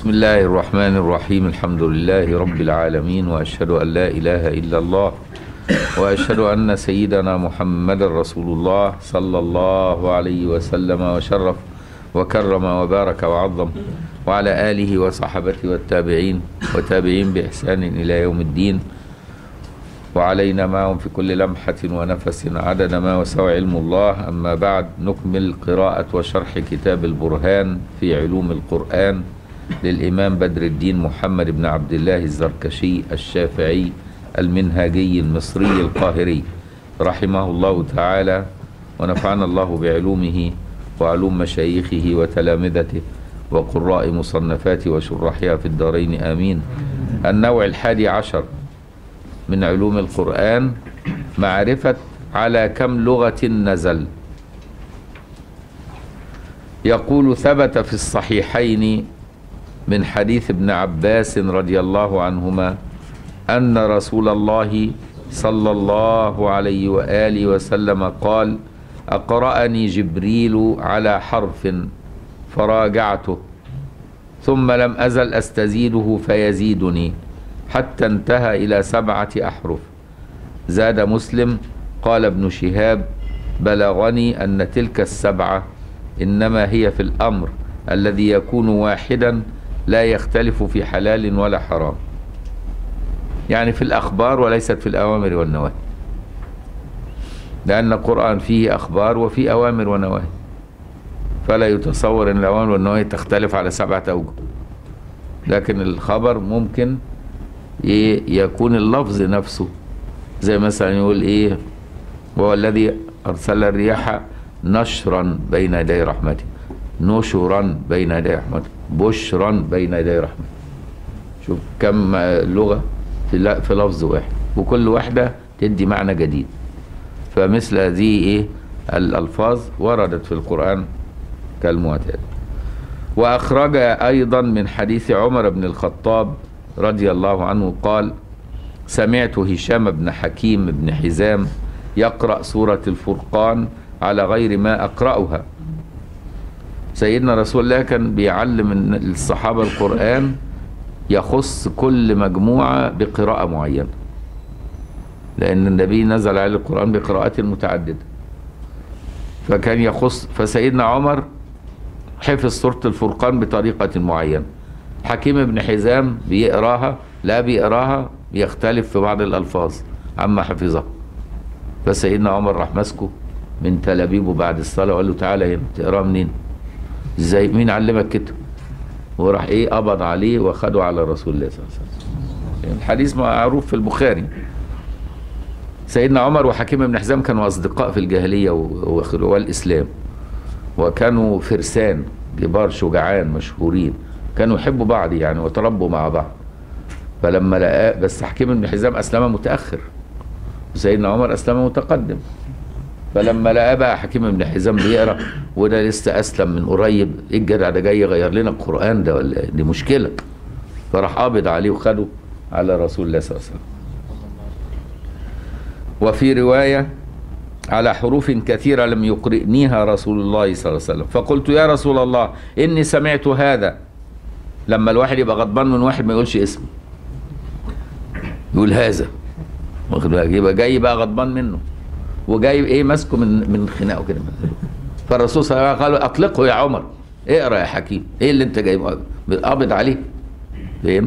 بسم الله الرحمن الرحيم. الحمد لله رب العالمين، وأشهد أن لا إله إلا الله، وأشهد أن سيدنا محمد رسول الله صلى الله عليه وسلم وشرف وكرم وبارك وعظم، وعلى آله وصحبه والتابعين وتابعين بإحسان إلى يوم الدين، وعلينا معهم في كل لمحة ونفس عدد ما وسع علم الله. أما بعد، نكمل قراءة وشرح كتاب البرهان في علوم القرآن للإمام بدر الدين محمد بن عبد الله الزركشي الشافعي المنهاجي المصري القاهري رحمه الله تعالى، ونفعنا الله بعلومه وعلوم مشايخه وتلامذته وقراء مصنفاته وشرحها في الدارين آمين. النوع 11 من علوم القرآن، معرفة على كم لغة نزل. يقول: ثبت في الصحيحين من حديث ابن عباس رضي الله عنهما أن رسول الله صلى الله عليه وآله وسلم قال: أقرأني جبريل على حرف فراجعته، ثم لم أزل أستزيده فيزيدني حتى انتهى إلى 7 أحرف. زاد مسلم: قال ابن شهاب: بلغني أن تلك 7 إنما هي في الأمر الذي يكون واحدا لا يختلف في حلال ولا حرام، يعني في الأخبار وليست في الأوامر والنواهي، لأن القرآن فيه أخبار وفيه أوامر ونواهي، فلا يتصور أن الأوامر والنواهي تختلف على 7 أوجه. لكن الخبر ممكن يكون اللفظ نفسه، زي مثلا يقول إيه: وهو الذي أرسل الرياح نشرا بين يدي رحمته، نشرا بين يدي رحمته، بشرا بين يدي رحمته. شوف كم لغة في لفظ واحد، وكل واحدة تدي معنى جديد. فمثل هذه الألفاظ وردت في القرآن كالمعتاد. وأخرج أيضا من حديث عمر بن الخطاب رضي الله عنه قال: سمعت هشام بن حكيم بن حزام يقرأ سورة الفرقان على غير ما أقرأها. سيدنا رسول الله كان بيعلم الصحابة القرآن، يخص كل مجموعة بقراءة معينة، لأن النبي نزل عليه القرآن بقراءات متعددة، فكان يخص. فسيدنا عمر حفظ سورة الفرقان بطريقة معينة، حكيم بن حزام بيقراها بيختلف في بعض الألفاظ عما حفظها. فسيدنا عمر راح مسكه من تلابيبه بعد الصلاة وقال له: تعالى هنا، تقرأ منين؟ ازاي؟ مين علمك كده؟ وراح قبض عليه واخده على رسول الله صلى الله عليه وسلم. الحديث معروف في البخاري. سيدنا عمر وحكيم بن حزام كانوا أصدقاء في الجاهلية والإسلام، وكانوا فرسان كبار شجعان مشهورين، كانوا يحبوا بعض يعني وتربوا مع بعض. فلما لقاه، بس حكيم بن حزام أسلم متأخر وسيدنا عمر أسلم متقدم، فلما لقاه بقى حكيم بن حزام بيقرا وده لسه أسلم من قريب، إيه الجدع ده جاي يغير لنا القرآن ده ولا دي مشكلة؟ فراح قابض عليه وخده على رسول الله صلى الله عليه وسلم. وفي رواية: على حروف كثيرة لم يقرئنيها رسول الله صلى الله عليه وسلم، فقلت: يا رسول الله إني سمعت هذا. لما الواحد يبقى غضبان من واحد ما يقولش اسمه، يقول هذا، واخد بالك؟ يبقى جاي بقى غضبان منه وجاي ماسكه من خناقه كده. فالرسول صلى الله عليه وسلم قال: اطلقه يا عمر، اقرا يا حكيم، ايه اللي انت جاي قابض عليه؟ فاهم؟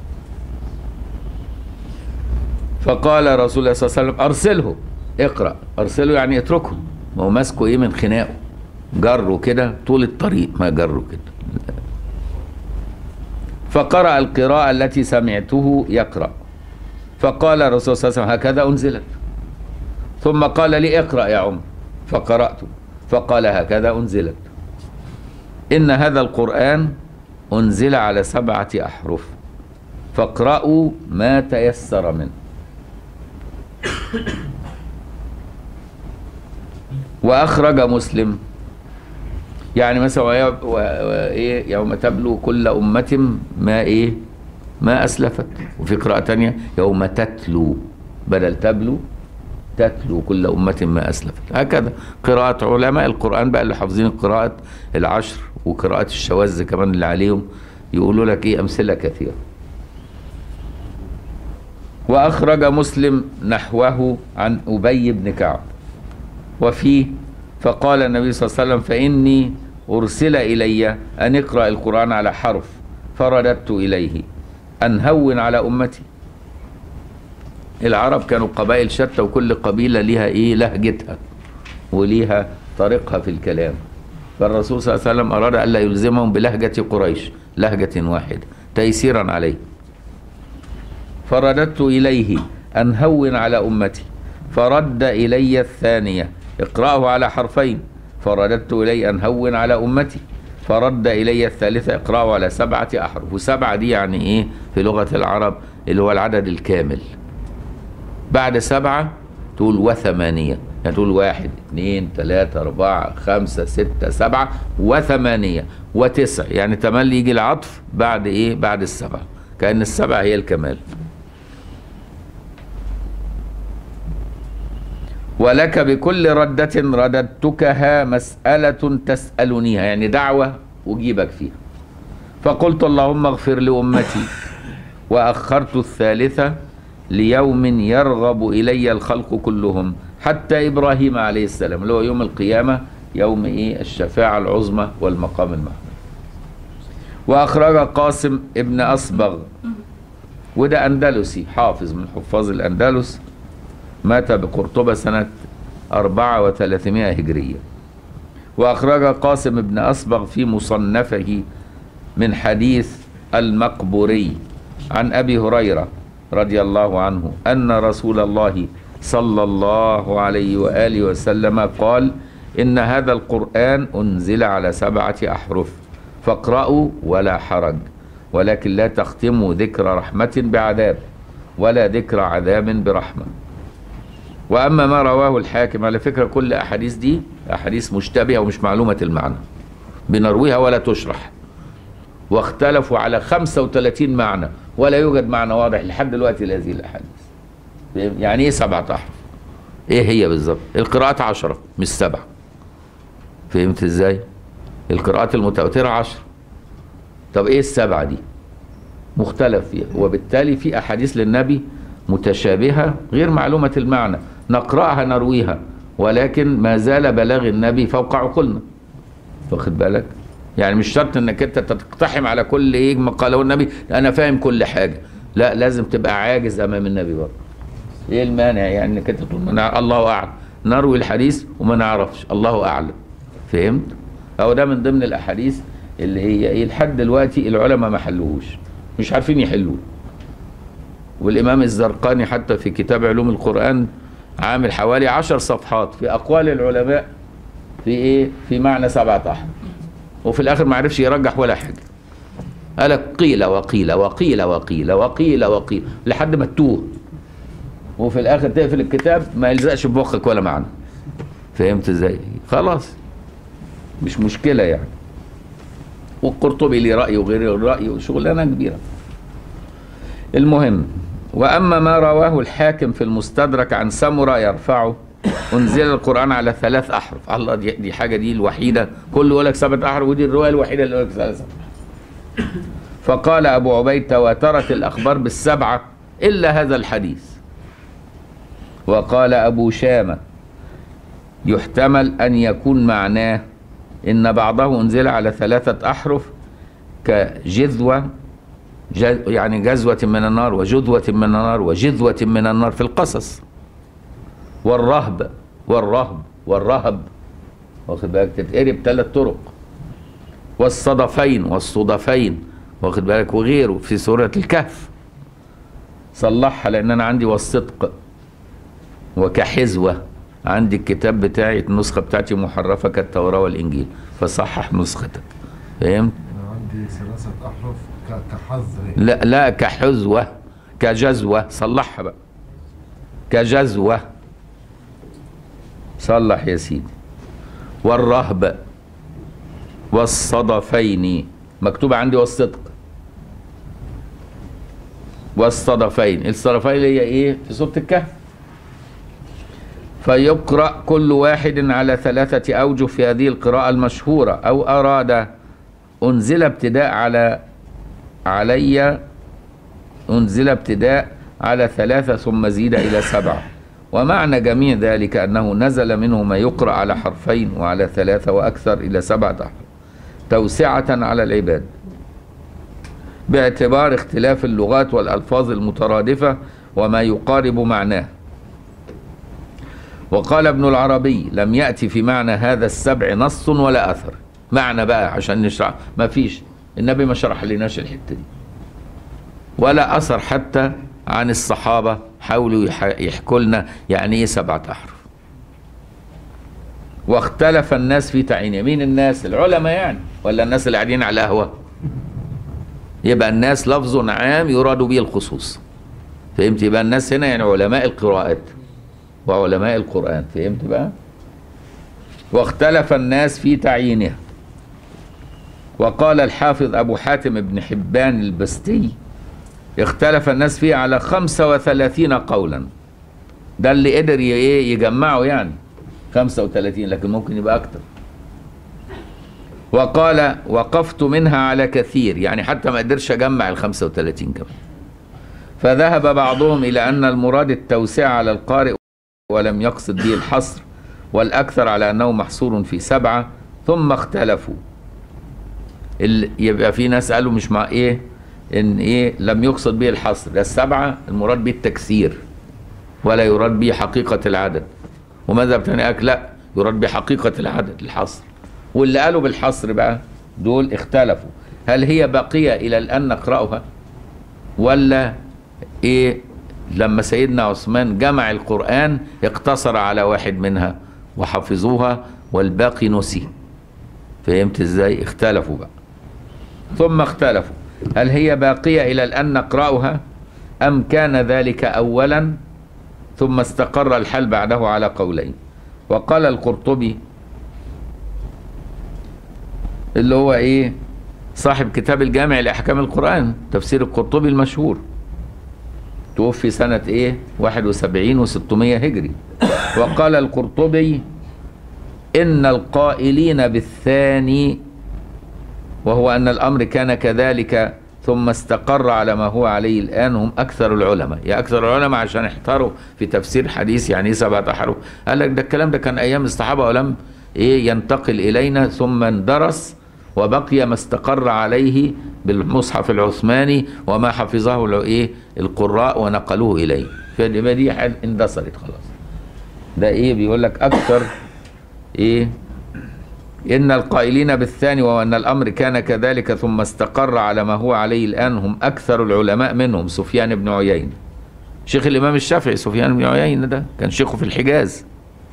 فقال رسول الله صلى الله عليه وسلم: ارسله، اقرا. ارسله يعني اتركه، ما هو ماسكه من خناقه، جره كده طول الطريق، ما جره كده. فقرأ القراءة التي سمعته يقرأ، فقال الرسول صلى الله عليه وسلم: هكذا أنزلت. ثم قال لي: اقرأ يا عمر، فقرأت، فقال: هكذا أنزلت. إن هذا القرآن أنزل على 7 أحرف، فاقرأوا ما تيسر منه. وأخرج مسلم، يعني مثلا يوم تبلو كل أمة ما أسلفت. وفي قراءة تانية: يوم تتلو، بدل تبلو تتلو كل أمة ما أسلفت. هكذا قراءة علماء القرآن بقى اللي حافظين قراءة العشر وقراءة الشواذ كمان اللي عليهم يقولوا لك ايه أمثلة كثيرة. وأخرج مسلم نحوه عن أبي بن كعب وفيه فقال النبي صلى الله عليه وسلم فإني أرسل إلي أن اقرأ القرآن على حرف فرددت إليه أن هون على أمتي. العرب كانوا قبائل شتى وكل قبيلة لها إيه لهجتها وليها طريقها في الكلام، فالرسول صلى الله عليه وسلم أراد ألا يلزمهم بلهجة قريش لهجة واحدة تيسيرا عليه. فرددت إليه أن هون على أمتي فرد إلي الثانية اقرأه على حرفين فرددت إليه أن هون على أمتي فرد إلي الثالثة اقرأه على 7 أحرف. و7 دي يعني إيه في لغة العرب اللي هو العدد الكامل. بعد 7 تقول و8 يعني تقول 1 2 3 4 5 6 7 و8 و9 يعني تملي يجي العطف بعد إيه بعد 7 كأن 7 هي الكمال. ولك بكل ردة رددتكها مسألة تسألنيها يعني دعوة أجيبك فيها. فقلت اللهم اغفر لأمتي وأخرت الثالثة ليوم يرغب إلي الخلق كلهم حتى إبراهيم عليه السلام اللي هو يوم القيامة يوم إيه الشفاعة العظمى والمقام المحمود. وأخرج قاسم ابن أصبغ وده أندلسي حافظ من حفاظ الأندلس مات بقرطبة سنة 400 هجرية. وأخرج قاسم بن أصبغ في مصنفه من حديث المقبوري عن أبي هريرة رضي الله عنه أن رسول الله صلى الله عليه وآله وسلم قال إن هذا القرآن أنزل على 7 أحرف فاقرأوا ولا حرج ولكن لا تختموا ذكر رحمة بعذاب ولا ذكر عذاب برحمة. وأما ما رواه الحاكم على فكرة كل أحاديث دي أحاديث مشتبهة ومش معلومة المعنى بنرويها ولا تشرح واختلفوا على 35 معنى ولا يوجد معنى واضح لحد دلوقتي لهذه الأحاديث. يعني إيه 7 أحرف؟ إيه هي بالظبط؟ القراءات 10 مش 7. فهمت إزاي؟ القراءات المتواترة 10. طب إيه ال7 دي؟ مختلف فيها وبالتالي في أحاديث للنبي متشابهة غير معلومة المعنى نقرأها نرويها ولكن ما زال بلاغ النبي فوق عقولنا. واخد بالك؟ يعني مش شرط انك انت تقتحم على كل ايه ما قاله النبي انا فاهم كل حاجة، لا لازم تبقى عاجز امام النبي برضه. ايه المانع يعني انك انت تقول الله اعلم نروي الحديث وما نعرفش الله اعلم. فهمت؟ او ده من ضمن الاحاديث اللي هي ايه لحد دلوقتي العلماء ما حلوهوش مش عارفين يحلوه. والإمام الزرقاني حتى في كتاب علوم القرآن عامل حوالي 10 صفحات في أقوال العلماء في إيه؟ في معنى 7 أحرف وفي الآخر ما عرفش يرجح ولا حاجة. قال قيل وقيل وقيل وقيل وقيل وقيل لحد ما تتوه وفي الآخر تقفل الكتاب ما يلزقش بمخك ولا معنى. فهمت إزاي؟ خلاص مش مشكلة يعني. والقرطبي ليه رأي وغير رأي شغلانة كبيرة. المهم وأما ما رواه الحاكم في المستدرك عن سمرة يرفعه أنزل القرآن على 3 أحرف. الله دي حاجة دي الوحيدة كله يقول لك 7 أحرف ودي الرواية الوحيدة اللي يقول لك 3 أحرف. فقال أبو عبيد تواترت الأخبار بال7 إلا هذا الحديث. وقال أبو شامة يحتمل أن يكون معناه إن بعضه أنزل على 3 أحرف كجذوة يعني جذوة من النار وجذوة من النار وجذوة من النار في القصص. والرهب واخد بالك تتقري ب3 طرق. والصدفين واخد بالك وغيره في سورة الكهف صلحها لأن أنا عندي والصدق. وكحزوة عندي الكتاب بتاعي النسخة بتاعتي محرفة كالتوراة والإنجيل فصحح نسختك. فهمت؟ عندي 3 أحرف كحذر. لا كحزوة كجزوة صلحها بقى كجزوة صلح يا سيدي. والرهب والصدفين مكتوب عندي والصدق. والصدفين الصدفين اللي هي ايه في سورة الكهف. فيقرأ كل واحد على 3 أوجه في هذه القراءة المشهورة أو أراد أنزل ابتداء على علي أنزل ابتداء على 3 ثم زيد إلى 7. ومعنى جميع ذلك أنه نزل منه ما يقرأ على 2 وعلى 3 وأكثر إلى 7 أحرف توسعة على العباد باعتبار اختلاف اللغات والألفاظ المترادفة وما يقارب معناه. وقال ابن العربي: لم يأتي في معنى هذا 7 نص ولا أثر. معنى بقى عشان نشرح، ما فيش، النبي ما شرح لناش الحتة دي، ولا أثر حتى عن الصحابة حاولوا يحكوا لنا يعني إيه 7 أحرف. واختلف الناس في تعيين. مين الناس؟ العلماء يعني، ولا الناس اللي قاعدين على القهوة؟ يبقى الناس لفظ عام يراد به الخصوص. فهمت؟ يبقى الناس هنا يعني علماء القراءات وعلماء القرآن. فهمت بقى؟ واختلف الناس في تعيينها. وقال الحافظ أبو حاتم بن حبان البستي: اختلف الناس فيه على 35 قولا. ده اللي قدر يجمعه يعني 35، لكن ممكن يبقى أكتر. وقال: وقفت منها على كثير، يعني حتى ما قدرش أجمع 35 كمان. فذهب بعضهم إلى أن المراد التوسعة على القارئ ولم يقصد به الحصر، والأكثر على أنه محصور في 7. ثم اختلفوا. يبقى في ناس قالوا مش مع إن لم يقصد به الحصر، ده 7 المراد به التكسير ولا يراد به حقيقة العدد. ومذهب تاني قال لا، يراد به حقيقة العدد الحصر. واللي قالوا بالحصر بقى دول اختلفوا، هل هي باقية إلى الآن نقرأها، ولا لما سيدنا عثمان جمع القرآن اقتصر على واحد منها وحفظوها والباقي نسي. فهمت ازاي؟ اختلفوا بقى. ثم اختلفوا هل هي باقية إلى الآن نقرأها، أم كان ذلك أولا ثم استقر الحال بعده على قولين. وقال القرطبي اللي هو صاحب كتاب الجامع لأحكام القرآن، تفسير القرطبي المشهور، توفي سنة 71 و600 هجري. وقال القرطبي: إن القائلين بالثاني، وهو أن الأمر كان كذلك ثم استقر على ما هو عليه الآن، هم أكثر العلماء. يا أكثر العلماء عشان احتاروا في تفسير حديث يعني 7 أحرف. قال لك ده الكلام ده كان أيام الصحابة ولم ينتقل إلينا، ثم اندرس وبقي ما استقر عليه بالمصحف العثماني وما حفظه القراء ونقلوه إليه. فدي دي اندثرت خلاص. ده بيقول لك أكثر إن القائلين بالثاني وهو أن الأمر كان كذلك ثم استقر على ما هو عليه الآن، هم أكثر العلماء منهم سفيان بن عيينة، شيخ الإمام الشافعي. سفيان بن عيينة ده كان شيخه في الحجاز،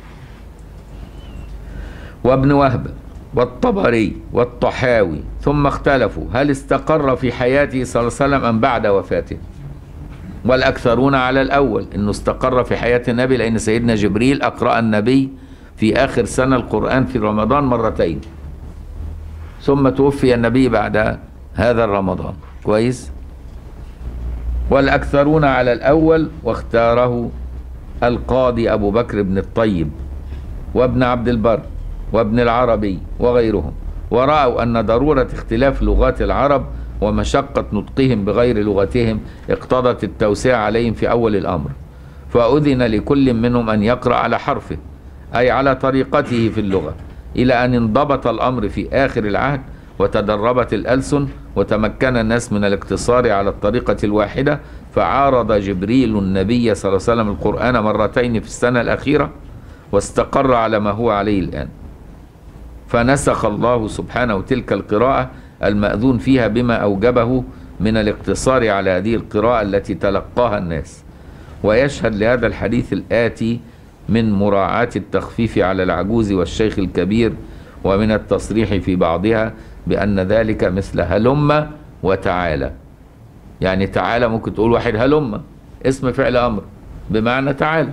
وابن وهب والطبري والطحاوي. ثم اختلفوا هل استقر في حياته صلى الله عليه وسلم أم بعد وفاته. والأكثرون على الأول، إنه استقر في حياة النبي، لأن سيدنا جبريل أقرأ النبي في آخر سنة القرآن في رمضان 2 ثم توفي النبي بعد هذا الرمضان. كويس. والأكثرون على الأول، واختاره القاضي أبو بكر بن الطيب وابن عبد البر وابن العربي وغيرهم، ورأوا أن ضرورة اختلاف لغات العرب ومشقة نطقهم بغير لغتهم اقتضت التوسعة عليهم في أول الأمر، فأذن لكل منهم أن يقرأ على حرفه، أي على طريقته في اللغة، إلى أن انضبط الأمر في آخر العهد وتدربت الألسن وتمكن الناس من الاقتصار على الطريقة الواحدة. فعارض جبريل النبي صلى الله عليه وسلم القرآن 2 في السنة الأخيرة، واستقر على ما هو عليه الآن. فنسخ الله سبحانه تلك القراءة المأذون فيها بما أوجبه من الاقتصار على هذه القراءة التي تلقاها الناس. ويشهد لهذا الحديث الآتي من مراعاة التخفيف على العجوز والشيخ الكبير، ومن التصريح في بعضها بأن ذلك مثل هلم وتعالى. يعني تعالى ممكن تقول واحد هلم اسم فعل أمر بمعنى تعالى.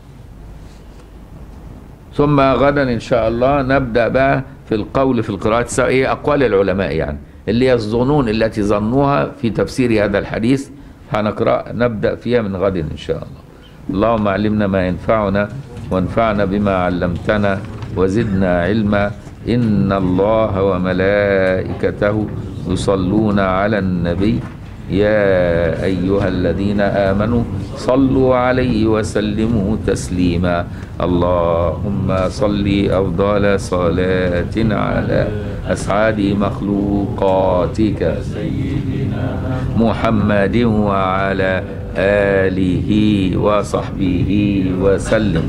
ثم غدا إن شاء الله نبدأ بقى في القول في القراءات، أقوال العلماء يعني اللي يظنون التي ظنوها في تفسير هذا الحديث، نبدأ فيها من غد إن شاء الله. اللهم علمنا ما ينفعنا وانفعنا بما علمتنا وزدنا علما. إن الله وملائكته يصلون على النبي يا أيها الذين آمنوا صلوا عليه وسلموا تسليما. اللهم صل أفضل صلاة على أسعد مخلوقاتك محمد وعلى آله وصحبه وسلم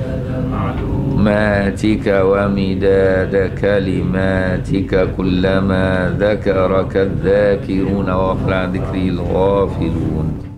ماتك ومداد كلماتك كلما ذكرك الذاكرون وغفر عن ذكره الغافلون.